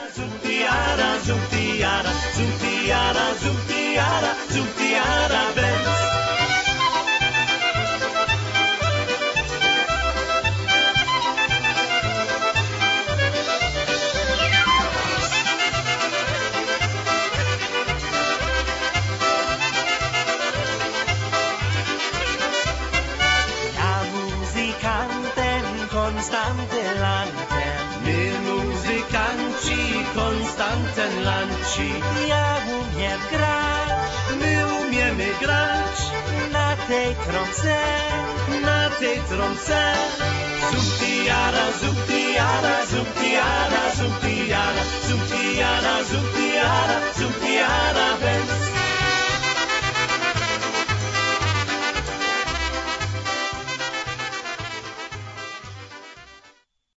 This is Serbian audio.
Zumtiara, zumtiara, zumtiara, zumtiara, zumtiara Benz. Konstante Lanten, my muzykanci konstanten lanci. Ja umiem grać, My umiemy grać na tej trąbce. na tej trąbce. Zumtiara, zumtiara,